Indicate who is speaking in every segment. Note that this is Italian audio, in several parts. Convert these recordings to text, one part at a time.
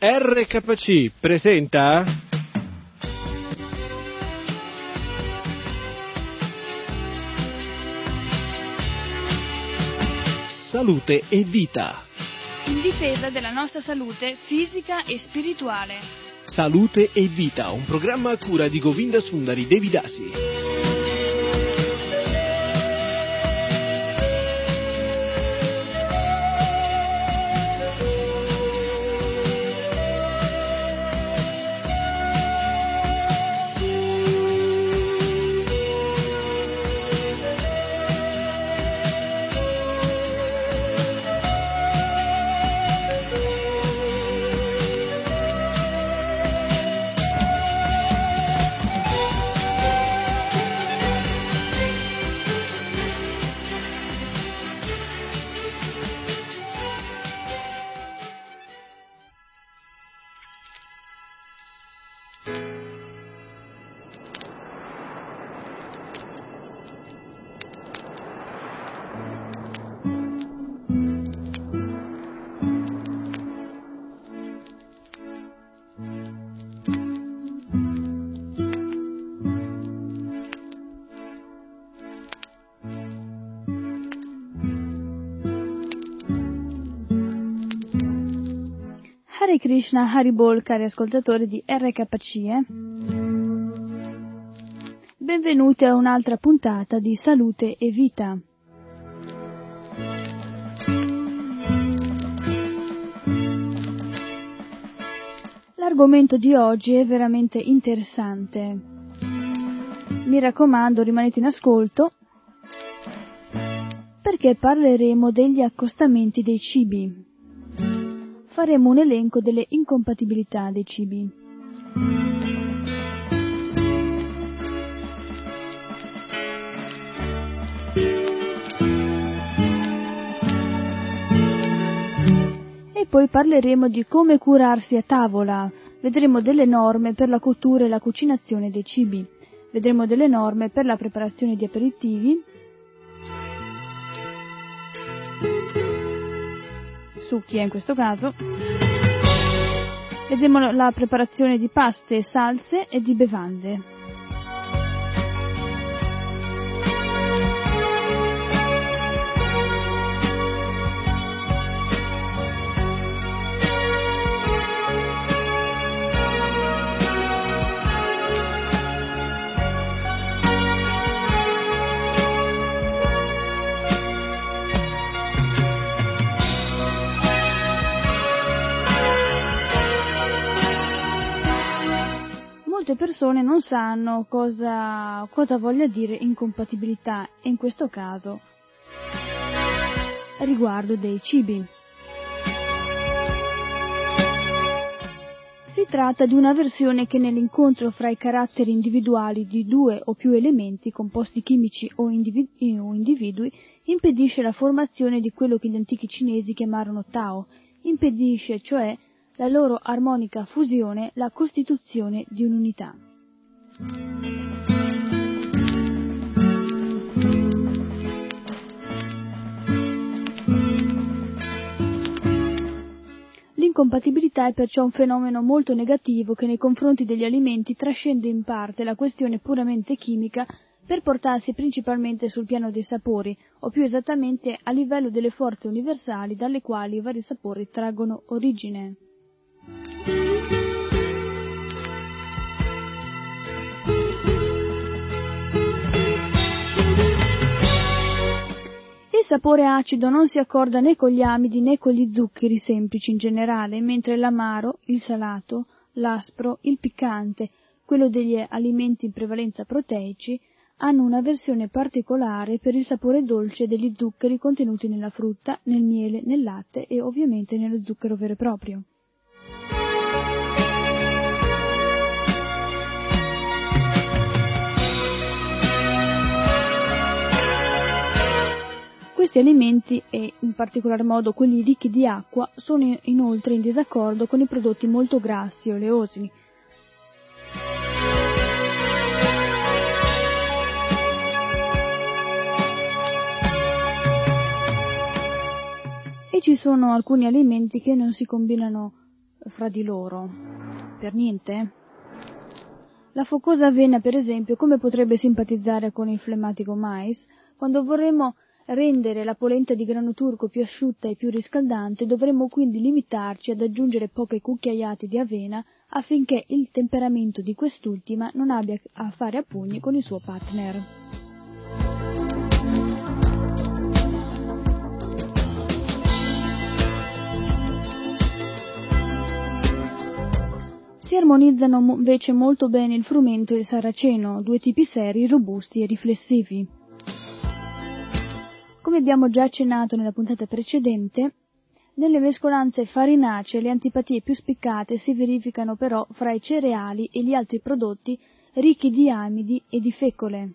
Speaker 1: RKC presenta Salute e Vita.
Speaker 2: In difesa della nostra salute fisica e spirituale.
Speaker 1: Salute e Vita, un programma a cura di Govinda Sundari Devidasi.
Speaker 2: Hare Krishna, Haribol, cari ascoltatori di RKC. Benvenuti a un'altra puntata di Salute e Vita. L'argomento di oggi è veramente interessante. Mi raccomando, rimanete in ascolto, perché parleremo degli accostamenti dei cibi. Faremo un elenco delle incompatibilità dei cibi. E poi parleremo di come curarsi a tavola. Vedremo delle norme per la cottura e la cucinazione dei cibi. Vedremo delle norme per la preparazione di aperitivi, succhi in questo caso. Vedremo la preparazione di paste, salse e di bevande. Molte persone non sanno cosa voglia dire incompatibilità, e in questo caso riguardo dei cibi. Si tratta di una versione che nell'incontro fra i caratteri individuali di due o più elementi, composti chimici o individui, impedisce la formazione di quello che gli antichi cinesi chiamarono Tao, impedisce cioè la loro armonica fusione, la costituzione di un'unità. L'incompatibilità è perciò un fenomeno molto negativo che nei confronti degli alimenti trascende in parte la questione puramente chimica per portarsi principalmente sul piano dei sapori, o più esattamente a livello delle forze universali dalle quali i vari sapori traggono origine. Il sapore acido non si accorda né con gli amidi né con gli zuccheri semplici in generale, mentre l'amaro, il salato, l'aspro, il piccante, quello degli alimenti in prevalenza proteici, hanno una versione particolare per il sapore dolce degli zuccheri contenuti nella frutta, nel miele, nel latte e ovviamente nello zucchero vero e proprio. Questi alimenti, e in particolar modo quelli ricchi di acqua, sono inoltre in disaccordo con i prodotti molto grassi e oleosi. E ci sono alcuni alimenti che non si combinano fra di loro? Per niente? La focosa avena, per esempio, come potrebbe simpatizzare con il flemmatico mais? Quando vorremmo rendere la polenta di grano turco più asciutta e più riscaldante, dovremmo quindi limitarci ad aggiungere poche cucchiaiate di avena affinché il temperamento di quest'ultima non abbia a fare a pugni con il suo partner. Si armonizzano invece molto bene il frumento e il saraceno, due tipi seri, robusti e riflessivi. Come abbiamo già accennato nella puntata precedente, nelle mescolanze farinacee le antipatie più spiccate si verificano però fra i cereali e gli altri prodotti ricchi di amidi e di fecole.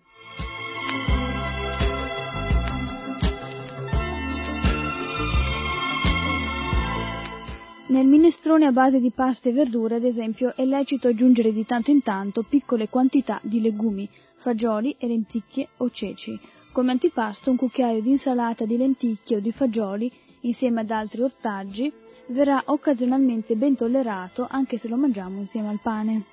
Speaker 2: Nel minestrone a base di pasta e verdure, ad esempio, è lecito aggiungere di tanto in tanto piccole quantità di legumi, fagioli e lenticchie o ceci. Come antipasto un cucchiaio di insalata di lenticchie o di fagioli, insieme ad altri ortaggi, verrà occasionalmente ben tollerato anche se lo mangiamo insieme al pane.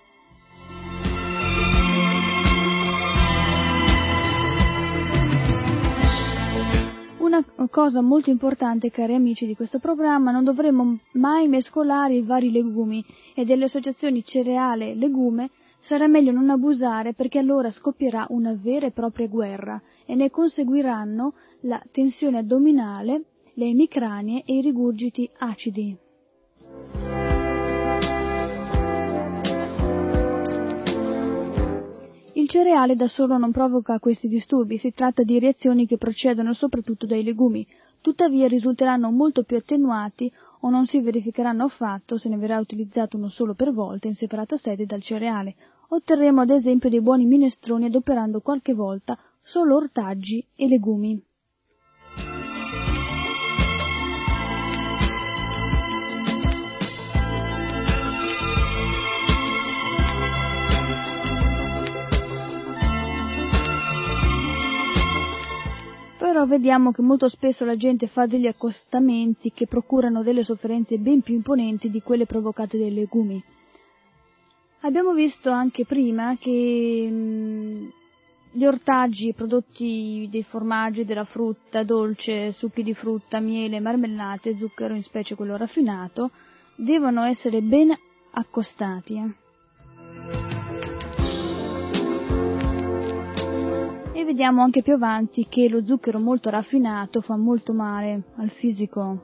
Speaker 2: Una cosa molto importante, cari amici di questo programma, non dovremmo mai mescolare i vari legumi e delle associazioni cereale-legume sarà meglio non abusare perché allora scoppierà una vera e propria guerra e ne conseguiranno la tensione addominale, le emicranie e i rigurgiti acidi. Il cereale da solo non provoca questi disturbi, si tratta di reazioni che procedono soprattutto dai legumi, tuttavia risulteranno molto più attenuati o non si verificheranno affatto se ne verrà utilizzato uno solo per volta in separata sede dal cereale. Otterremo ad esempio dei buoni minestroni adoperando qualche volta solo ortaggi e legumi. Però vediamo che molto spesso la gente fa degli accostamenti che procurano delle sofferenze ben più imponenti di quelle provocate dai legumi. Abbiamo visto anche prima che gli ortaggi, prodotti dei formaggi, della frutta, dolce, succhi di frutta, miele, marmellate, zucchero, in specie quello raffinato, devono essere ben accostati. E vediamo anche più avanti che lo zucchero molto raffinato fa molto male al fisico.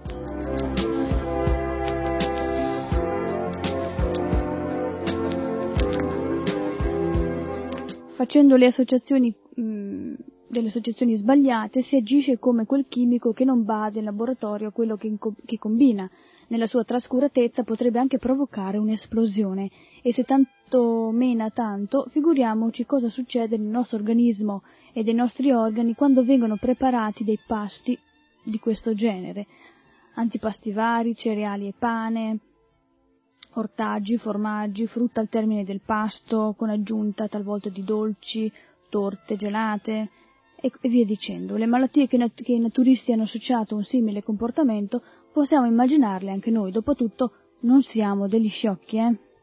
Speaker 2: Facendo delle associazioni sbagliate si agisce come quel chimico che non bada in laboratorio a quello che combina. Nella sua trascuratezza potrebbe anche provocare un'esplosione e se tanto mena tanto, figuriamoci cosa succede nel nostro organismo e dei nostri organi quando vengono preparati dei pasti di questo genere. Antipasti vari, cereali e pane, ortaggi, formaggi, frutta al termine del pasto, con aggiunta talvolta di dolci, torte, gelate e via dicendo. Le malattie che i naturisti hanno associato a un simile comportamento possiamo immaginarle anche noi, dopotutto non siamo degli sciocchi,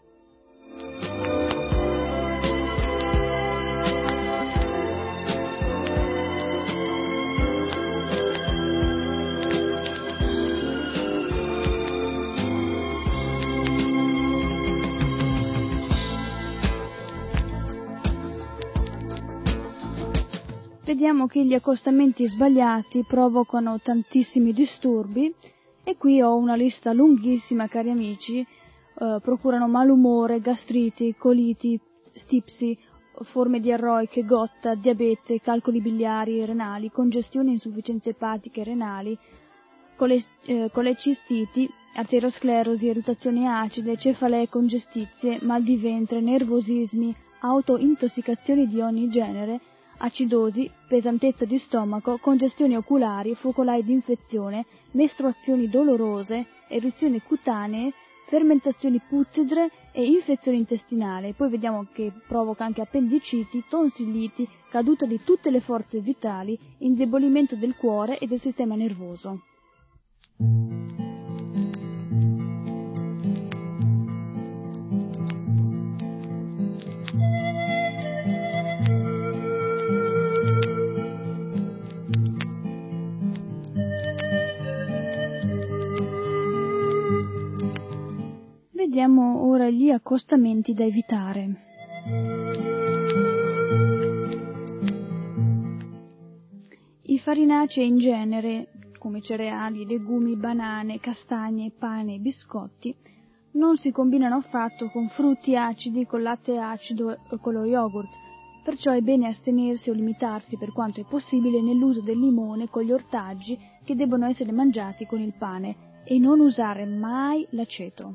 Speaker 2: Vediamo che gli accostamenti sbagliati provocano tantissimi disturbi e qui ho una lista lunghissima, cari amici, procurano malumore, gastriti, coliti, stipsi, forme diarroiche, gotta, diabete, calcoli biliari, renali, congestioni e insufficienze epatiche renali, colecistiti, arteriosclerosi, irritazioni acide, cefalee congestizie, mal di ventre, nervosismi, autointossicazioni di ogni genere, acidosi, pesantezza di stomaco, congestioni oculari, focolai di infezione, mestruazioni dolorose, eruzioni cutanee, fermentazioni puzzidre e infezione intestinale. Poi vediamo che provoca anche appendiciti, tonsilliti, caduta di tutte le forze vitali, indebolimento del cuore e del sistema nervoso. Vediamo ora gli accostamenti da evitare. I farinacei in genere, come cereali, legumi, banane, castagne, pane e biscotti, non si combinano affatto con frutti acidi, con latte acido o con lo yogurt, perciò è bene astenersi o limitarsi per quanto è possibile nell'uso del limone con gli ortaggi che debbono essere mangiati con il pane e non usare mai l'aceto.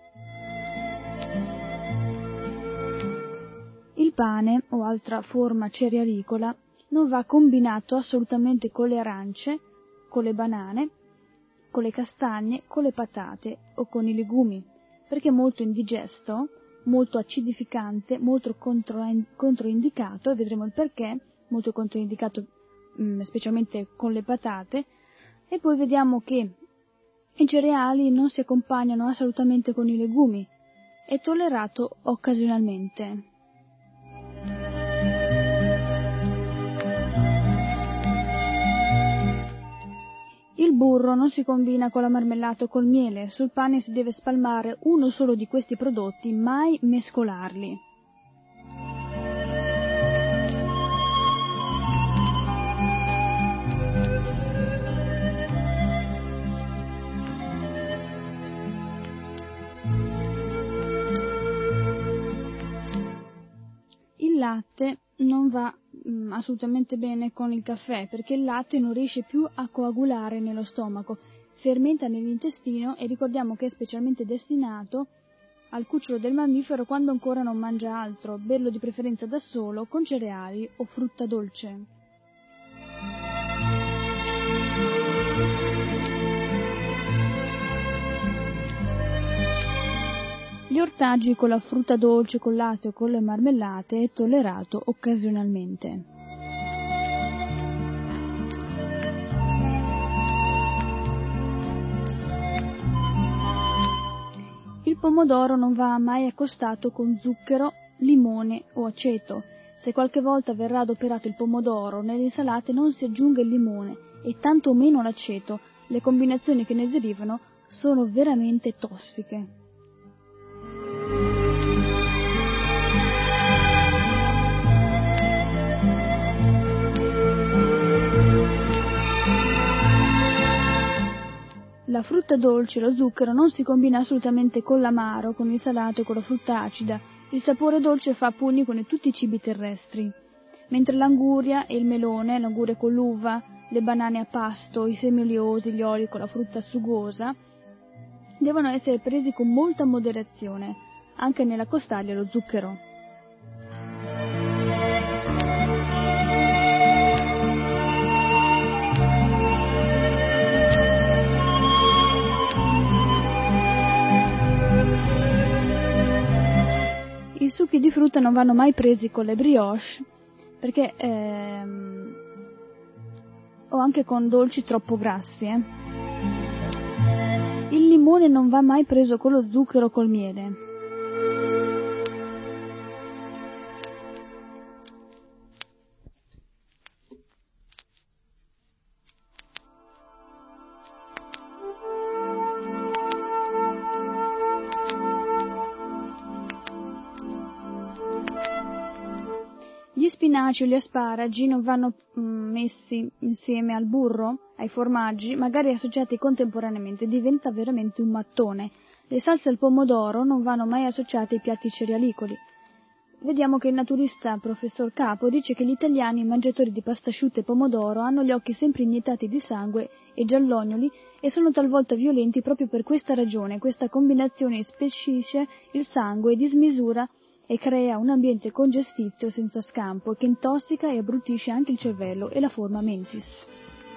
Speaker 2: Il pane o altra forma cerealicola non va combinato assolutamente con le arance, con le banane, con le castagne, con le patate o con i legumi, perché è molto indigesto, molto acidificante, molto controindicato, e vedremo il perché, molto controindicato specialmente con le patate, e poi vediamo che i cereali non si accompagnano assolutamente con i legumi, è tollerato occasionalmente. Il burro non si combina con la marmellata o col miele, sul pane si deve spalmare uno solo di questi prodotti, mai mescolarli. Il latte non va assolutamente bene con il caffè, perché il latte non riesce più a coagulare nello stomaco, fermenta nell'intestino e ricordiamo che è specialmente destinato al cucciolo del mammifero quando ancora non mangia altro, berlo di preferenza da solo, con cereali o frutta dolce. Gli ortaggi con la frutta dolce, col latte o con le marmellate è tollerato occasionalmente. Il pomodoro non va mai accostato con zucchero, limone o aceto. Se qualche volta verrà adoperato il pomodoro, nelle insalate non si aggiunga il limone e tanto meno l'aceto. Le combinazioni che ne derivano sono veramente tossiche. La frutta dolce e lo zucchero non si combina assolutamente con l'amaro, con il salato e con la frutta acida. Il sapore dolce fa a pugni con tutti i cibi terrestri, mentre l'anguria e il melone, l'anguria con l'uva, le banane a pasto, i semi oliosi, gli oli con la frutta sugosa, devono essere presi con molta moderazione, anche nell'accostarli allo zucchero. I succhi di frutta non vanno mai presi con le brioche, perché o anche con dolci troppo grassi. Il limone non va mai preso con lo zucchero o col miele. Gli spinaci o gli asparagi non vanno messi insieme al burro, ai formaggi, magari associati contemporaneamente, diventa veramente un mattone. Le salse al pomodoro non vanno mai associate ai piatti cerealicoli. Vediamo che il naturista professor Capo dice che gli italiani mangiatori di pasta asciutta e pomodoro hanno gli occhi sempre iniettati di sangue e giallognoli e sono talvolta violenti proprio per questa ragione. Questa combinazione spessisce il sangue e dismisura e crea un ambiente congestizio senza scampo che intossica e abbrutisce anche il cervello e la forma mentis.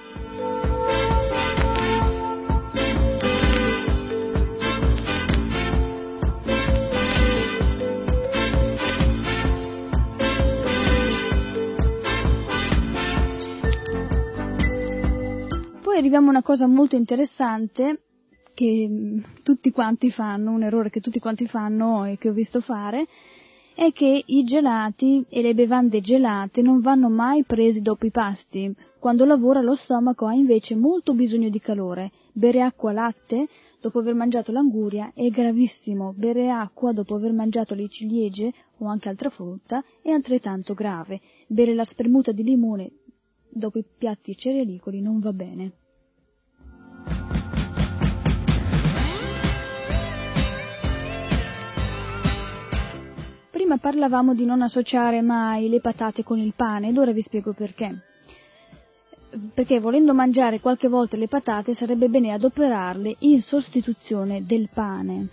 Speaker 2: Poi arriviamo a una cosa molto interessante che tutti quanti fanno, un errore che tutti quanti fanno e che ho visto fare, è che i gelati e le bevande gelate non vanno mai presi dopo i pasti. Quando lavora lo stomaco ha invece molto bisogno di calore. Bere acqua, latte dopo aver mangiato l'anguria è gravissimo. Bere acqua dopo aver mangiato le ciliegie o anche altra frutta è altrettanto grave. Bere la spremuta di limone dopo i piatti cerealicoli non va bene. Prima parlavamo di non associare mai le patate con il pane ed ora vi spiego perché. Perché volendo mangiare qualche volta le patate sarebbe bene adoperarle in sostituzione del pane.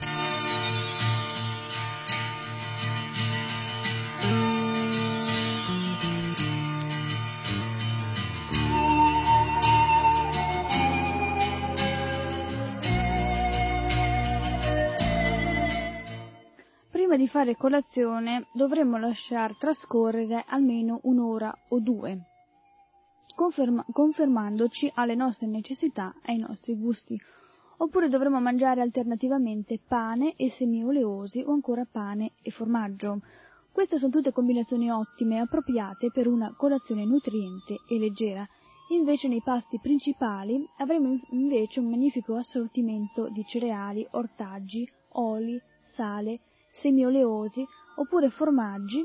Speaker 2: Prima di fare colazione dovremmo lasciar trascorrere almeno un'ora o due, confermandoci alle nostre necessità e ai nostri gusti, oppure dovremmo mangiare alternativamente pane e semi oleosi o ancora pane e formaggio. Queste sono tutte combinazioni ottime e appropriate per una colazione nutriente e leggera. Invece nei pasti principali avremo invece un magnifico assortimento di cereali, ortaggi, oli, sale, semi oleosi oppure formaggi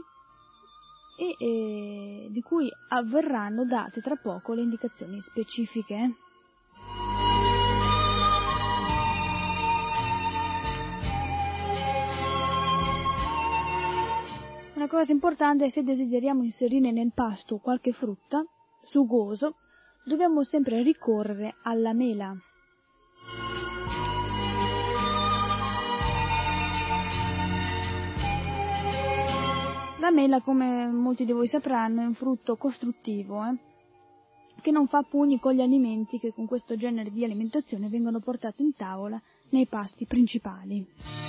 Speaker 2: e di cui avverranno date tra poco le indicazioni specifiche. Una cosa importante è se desideriamo inserire nel pasto qualche frutta sugoso, dobbiamo sempre ricorrere alla mela. La mela, come molti di voi sapranno, è un frutto costruttivo, che non fa pugni con gli alimenti che con questo genere di alimentazione vengono portati in tavola nei pasti principali.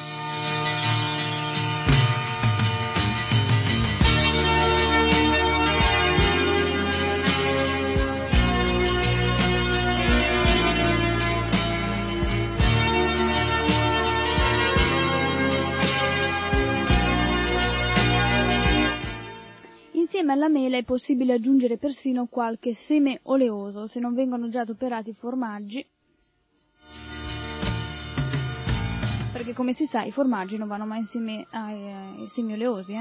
Speaker 2: Insieme alla mela è possibile aggiungere persino qualche seme oleoso, se non vengono già adoperati formaggi, perché come si sa i formaggi non vanno mai insieme ai semi oleosi.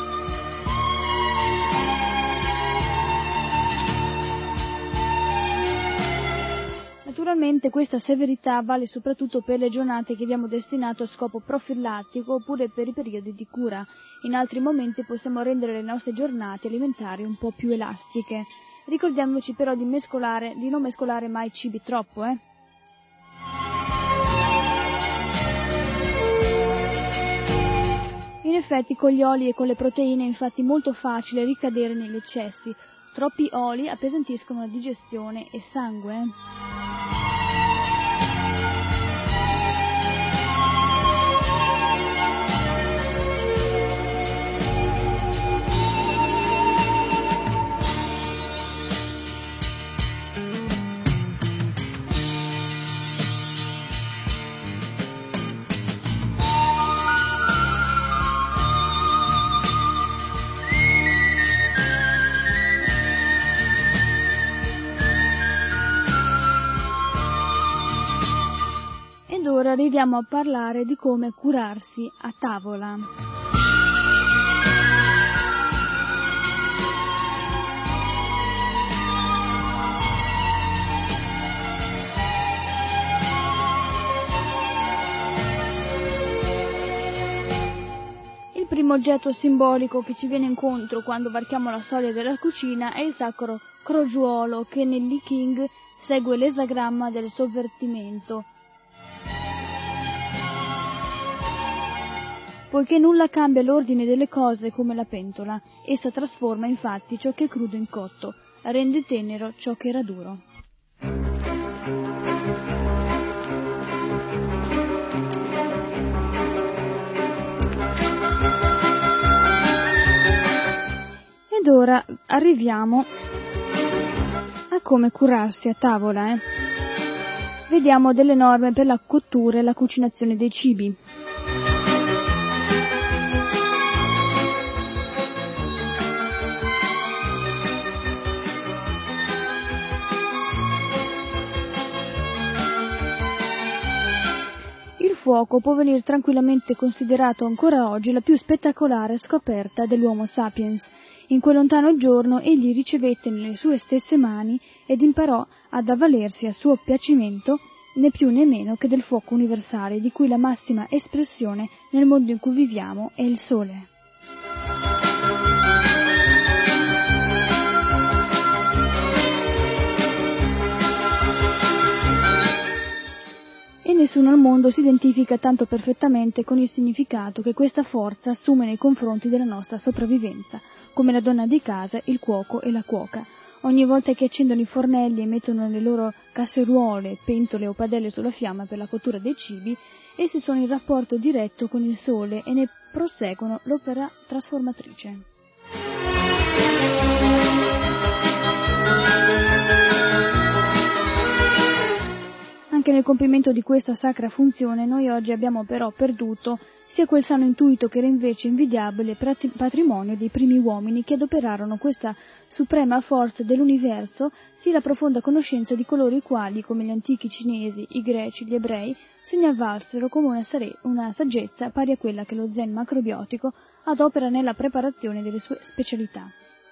Speaker 2: Naturalmente questa severità vale soprattutto per le giornate che abbiamo destinato a scopo profilattico oppure per i periodi di cura. In altri momenti possiamo rendere le nostre giornate alimentari un po' più elastiche. Ricordiamoci però di non mescolare mai cibi troppo, In effetti con gli oli e con le proteine è infatti molto facile ricadere negli eccessi. Troppi oli appesantiscono la digestione e sangue. Ora arriviamo a parlare di come curarsi a tavola. Il primo oggetto simbolico che ci viene incontro quando varchiamo la soglia della cucina è il sacro crogiuolo, che nell'I Ching segue l'esagramma del sovvertimento. Poiché nulla cambia l'ordine delle cose come la pentola, essa trasforma infatti ciò che è crudo in cotto, rende tenero ciò che era duro. Ed ora arriviamo a come curarsi a tavola. Vediamo delle norme per la cottura e la cucinazione dei cibi. fuoco può venire tranquillamente considerato ancora oggi la più spettacolare scoperta dell'Homo sapiens. In quel lontano giorno egli ricevette nelle sue stesse mani ed imparò ad avvalersi a suo piacimento né più né meno che del fuoco universale, di cui la massima espressione nel mondo in cui viviamo è il sole. E nessuno al mondo si identifica tanto perfettamente con il significato che questa forza assume nei confronti della nostra sopravvivenza, come la donna di casa, il cuoco e la cuoca. Ogni volta che accendono i fornelli e mettono le loro casseruole, pentole o padelle sulla fiamma per la cottura dei cibi, essi sono in rapporto diretto con il sole e ne proseguono l'opera trasformatrice. Anche nel compimento di questa sacra funzione noi oggi abbiamo però perduto sia quel sano intuito che era invece invidiabile patrimonio dei primi uomini che adoperarono questa suprema forza dell'universo, sia la profonda conoscenza di coloro i quali, come gli antichi cinesi, i greci, gli ebrei, se ne avvalsero come una saggezza pari a quella che lo zen macrobiotico adopera nella preparazione delle sue specialità.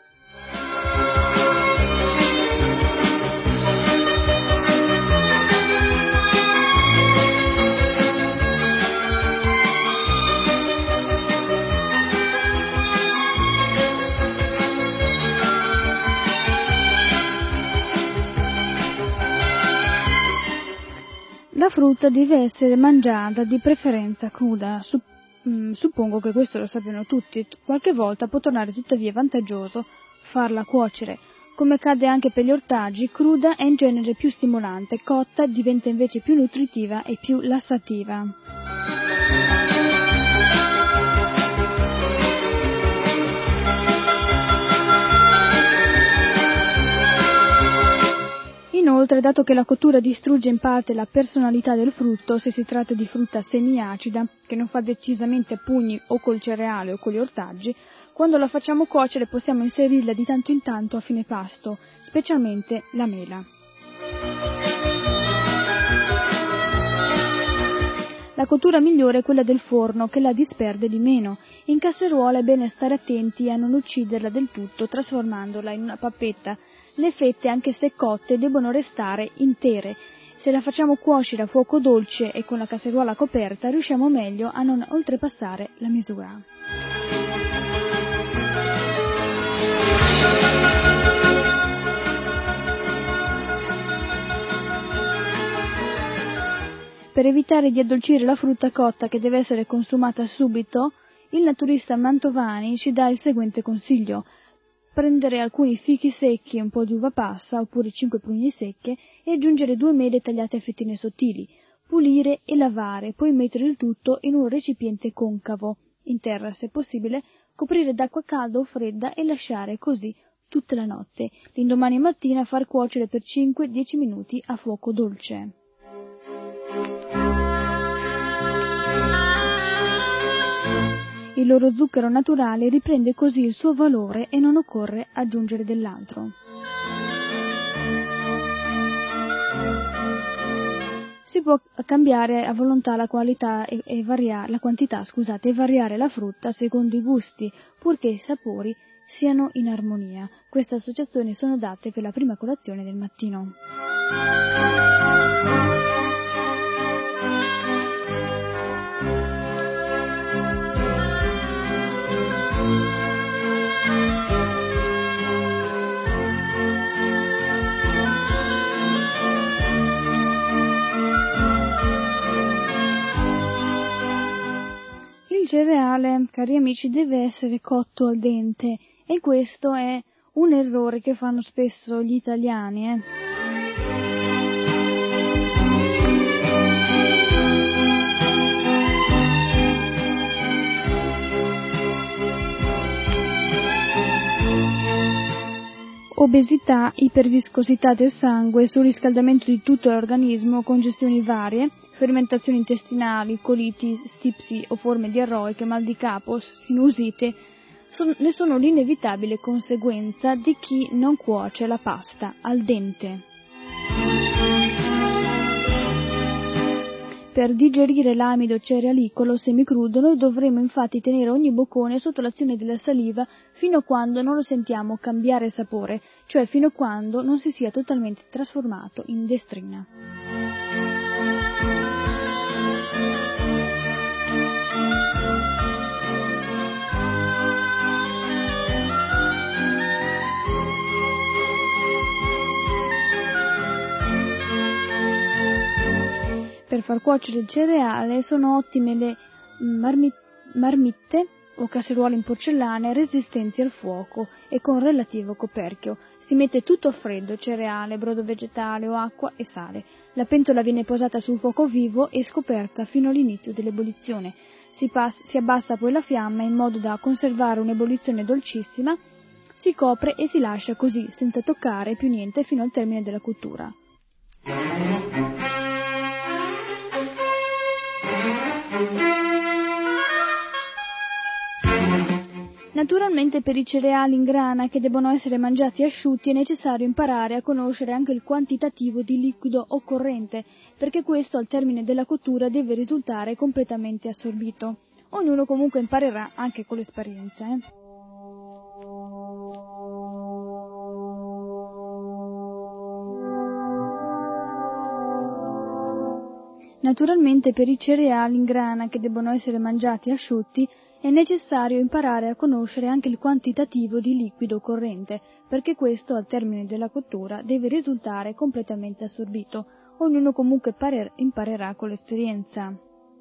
Speaker 2: La frutta deve essere mangiata di preferenza cruda, suppongo che questo lo sappiano tutti, qualche volta può tornare tuttavia vantaggioso farla cuocere. Come accade anche per gli ortaggi, cruda è in genere più stimolante, cotta diventa invece più nutritiva e più lassativa. Inoltre, dato che la cottura distrugge in parte la personalità del frutto, se si tratta di frutta semiacida, che non fa decisamente a pugni o col cereale o con gli ortaggi, quando la facciamo cuocere possiamo inserirla di tanto in tanto a fine pasto, specialmente la mela. La cottura migliore è quella del forno, che la disperde di meno. In casseruola è bene stare attenti a non ucciderla del tutto, trasformandola in una pappetta. Le fette, anche se cotte, debbono restare intere. Se la facciamo cuocere a fuoco dolce e con la casseruola coperta, riusciamo meglio a non oltrepassare la misura. Per evitare di addolcire la frutta cotta che deve essere consumata subito, il naturista Mantovani ci dà il seguente consiglio: prendere alcuni fichi secchi e un po' di uva passa, oppure 5 prugne secche, e aggiungere 2 mele tagliate a fettine sottili, pulire e lavare, poi mettere il tutto in un recipiente concavo, in terra se possibile, coprire d'acqua calda o fredda e lasciare così tutta la notte. L'indomani mattina far cuocere per 5-10 minuti a fuoco dolce. Il loro zucchero naturale riprende così il suo valore e non occorre aggiungere dell'altro. Si può cambiare a volontà la quantità e variare la frutta secondo i gusti, purché i sapori siano in armonia. Queste associazioni sono adatte per la prima colazione del mattino. Il cereale, cari amici, deve essere cotto al dente, e questo è un errore che fanno spesso gli italiani. Obesità, iperviscosità del sangue, surriscaldamento di tutto l'organismo, congestioni varie, fermentazioni intestinali, coliti, stipsi o forme diarroiche, mal di capo, sinusite, ne sono l'inevitabile conseguenza di chi non cuoce la pasta al dente. Per digerire l'amido cerealicolo semicrudo noi dovremo infatti tenere ogni boccone sotto l'azione della saliva fino a quando non lo sentiamo cambiare sapore, cioè fino a quando non si sia totalmente trasformato in destrina. Per far cuocere il cereale sono ottime le marmitte o casseruole in porcellana resistenti al fuoco e con relativo coperchio. Si mette tutto a freddo, cereale, brodo vegetale o acqua e sale. La pentola viene posata sul fuoco vivo e scoperta fino all'inizio dell'ebollizione. Si abbassa poi la fiamma in modo da conservare un'ebollizione dolcissima, si copre e si lascia così, senza toccare più niente, fino al termine della cottura. Naturalmente per i cereali in grana che debbono essere mangiati asciutti è necessario imparare a conoscere anche il quantitativo di liquido occorrente, perché questo al termine della cottura deve risultare completamente assorbito. Ognuno comunque imparerà anche con l'esperienza. Naturalmente per i cereali in grana che debbono essere mangiati asciutti è necessario imparare a conoscere anche il quantitativo di liquido occorrente, perché questo al termine della cottura deve risultare completamente assorbito. Ognuno comunque imparerà con l'esperienza.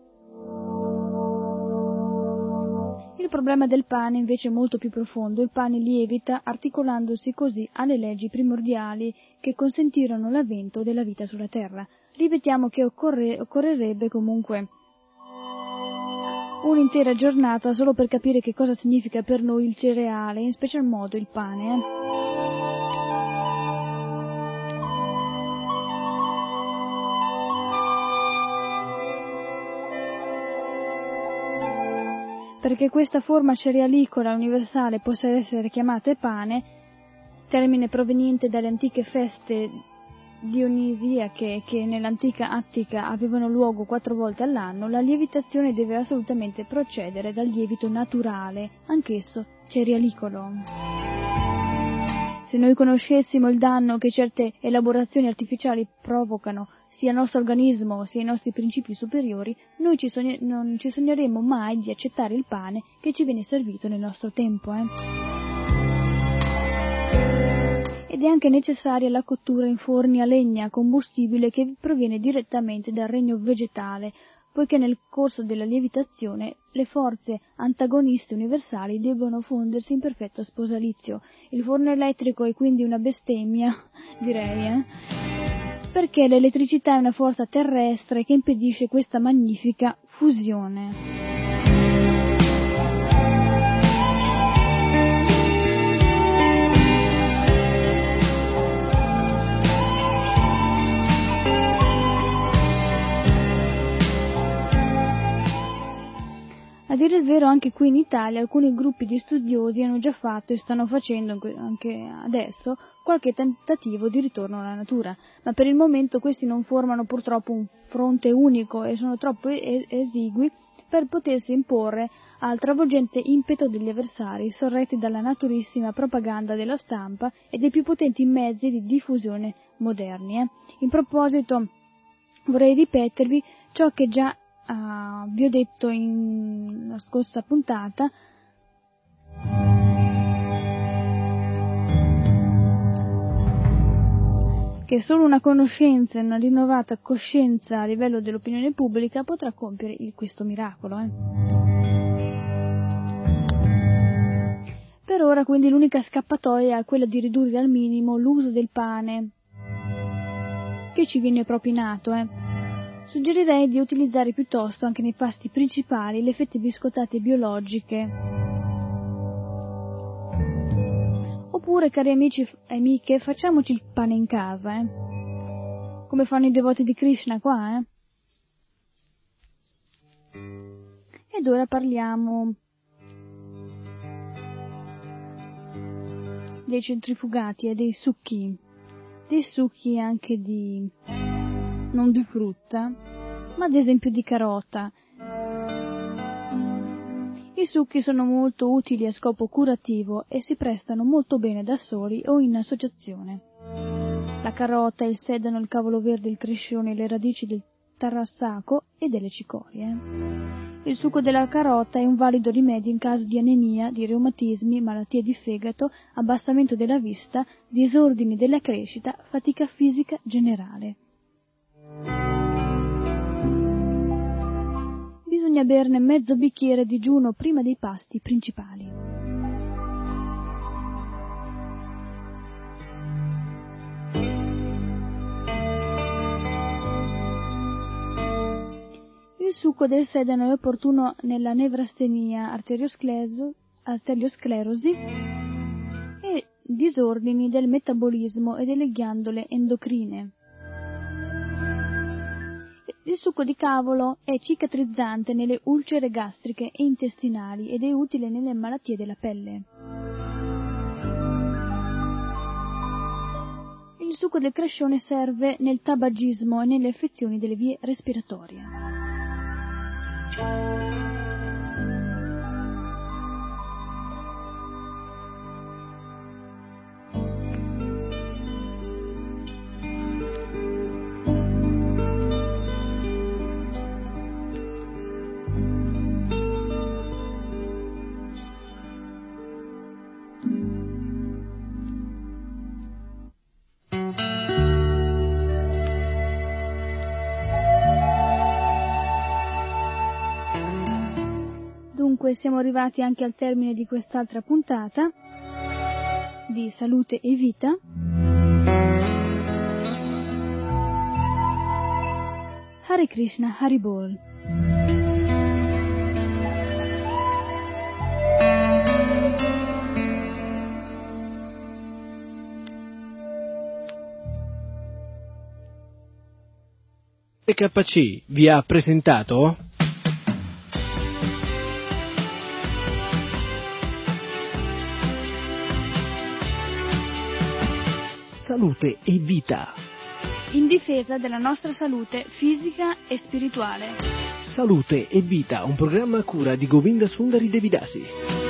Speaker 2: Il problema del pane invece è molto più profondo. Il pane lievita articolandosi così alle leggi primordiali che consentirono l'avvento della vita sulla terra. Ripetiamo che occorrerebbe comunque un'intera giornata solo per capire che cosa significa per noi il cereale, in special modo il pane. Perché questa forma cerealicola universale possa essere chiamata pane, termine proveniente dalle antiche feste dionisiache che nell'antica Attica avevano luogo 4 volte all'anno, la lievitazione deve assolutamente procedere dal lievito naturale, anch'esso cerealicolo. Se noi conoscessimo il danno che certe elaborazioni artificiali provocano sia al nostro organismo sia ai nostri principi superiori, noi non ci sogneremmo mai di accettare il pane che ci viene servito nel nostro tempo. Ed è anche necessaria la cottura in forni a legna, combustibile che proviene direttamente dal regno vegetale, poiché nel corso della lievitazione le forze antagoniste universali debbono fondersi in perfetto sposalizio. Il forno elettrico è quindi una bestemmia, direi, perché l'elettricità è una forza terrestre che impedisce questa magnifica fusione. A dire il vero, anche qui in Italia alcuni gruppi di studiosi hanno già fatto e stanno facendo anche adesso qualche tentativo di ritorno alla natura, ma per il momento questi non formano purtroppo un fronte unico e sono troppo esigui per potersi imporre al travolgente impeto degli avversari, sorretti dalla naturissima propaganda della stampa e dei più potenti mezzi di diffusione moderni. In proposito vorrei ripetervi ciò che già vi ho detto in la scorsa puntata, che solo una conoscenza e una rinnovata coscienza a livello dell'opinione pubblica potrà compiere questo miracolo. Per ora quindi l'unica scappatoia è quella di ridurre al minimo l'uso del pane che ci viene propinato. Suggerirei di utilizzare piuttosto anche nei pasti principali le fette biscottate biologiche. Oppure, cari amici e amiche, facciamoci il pane in casa, come fanno i devoti di Krishna qua, Ed ora parliamo dei centrifugati e dei succhi anche non di frutta, ma ad esempio di carota. I succhi sono molto utili a scopo curativo e si prestano molto bene da soli o in associazione. La carota, il sedano, il cavolo verde, il crescione, le radici del tarassaco e delle cicorie. Il succo della carota è un valido rimedio in caso di anemia, di reumatismi, malattie di fegato, abbassamento della vista, disordini della crescita, fatica fisica generale. Bisogna berne mezzo bicchiere a digiuno prima dei pasti principali. Il succo del sedano è opportuno nella nevrastenia, arteriosclerosi e disordini del metabolismo e delle ghiandole endocrine. Il succo di cavolo è cicatrizzante nelle ulcere gastriche e intestinali ed è utile nelle malattie della pelle. Il succo del crescione serve nel tabagismo e nelle affezioni delle vie respiratorie. Dunque siamo arrivati anche al termine di quest'altra puntata di Salute e Vita. Hare Krishna, Hari Bol.
Speaker 1: KC vi ha presentato Salute e Vita,
Speaker 2: in difesa della nostra salute fisica e spirituale.
Speaker 1: Salute e Vita, un programma a cura di Govinda Sundari Devidasi.